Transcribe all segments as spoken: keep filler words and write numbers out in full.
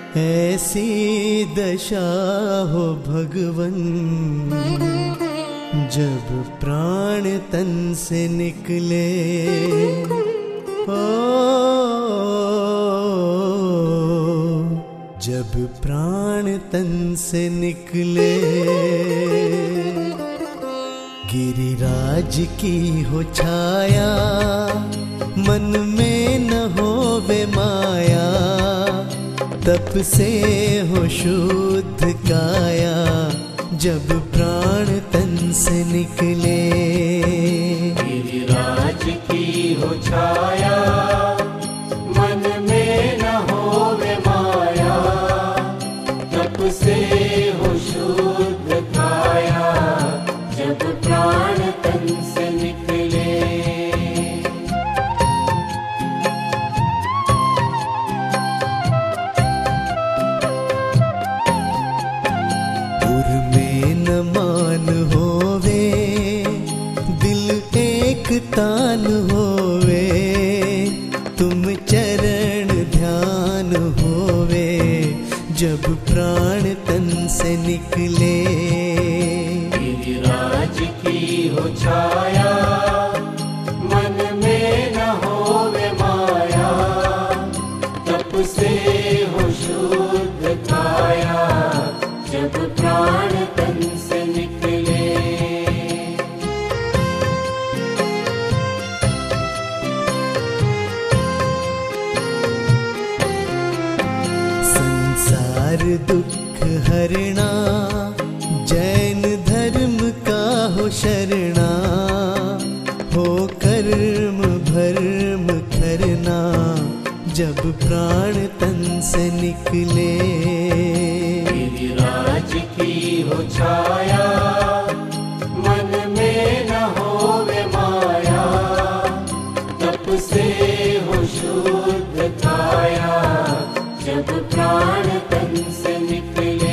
ऐसी दशा हो भगवन जब प्राण तन से निकले। ओ जब प्राण तन से निकले। गिरिराज की हो छाया मन में न होवे माया। तप से हो शुद्ध काया जब प्राण तन से निकले। गिरिराज की हो छाया मन में न होवे माया। तप से हो शुद्ध काया जब प्राण तन से निकले। उर में न मान होवे दिल एक तान होवे। तुम चरण ध्यान होवे जब प्राण तन से निकले। गिरिराज की हो छाया मन में न होवे माया। तप से हो शुद्ध काया जब प्राण तन से निकले। संसार दुख हरणा जैन धर्म का हो शरणा। हो कर्म भर्म करना जब प्राण तन से निकले। गिरिराज की हो छाया मन में न होवे माया। तप से हो शुद्ध काया जब प्राण तन से निकले।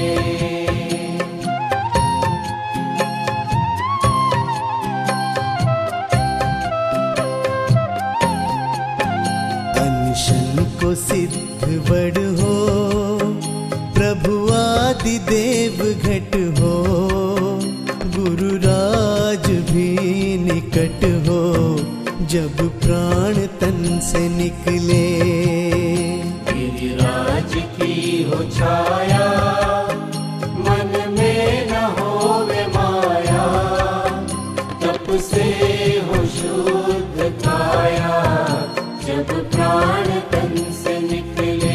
अनशन को सिद्ध बड़ हो प्रभु आदि देव घट हो। गुरु राज भी निकट हो जब प्राण तन से निकले। गिरिराज की हो छाया मन में न होवे माया। तप से हो शुद्ध काया जब प्राण तन से निकले।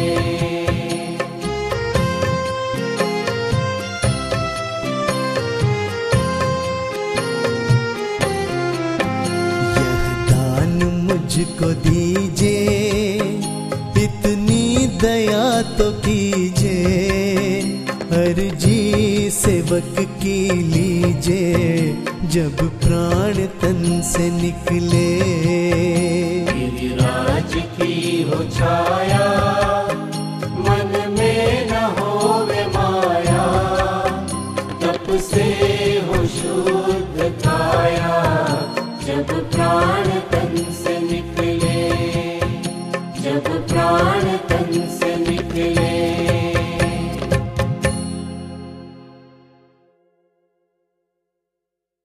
यह दान मुझको दीजे इतनी दया तो कीजे। अर्जी सेवक की लीजे जब प्राण तन से निकले। गिरिराज की हो छाया मन में न होवे माया। तप से हो शुद्ध काया जब प्राण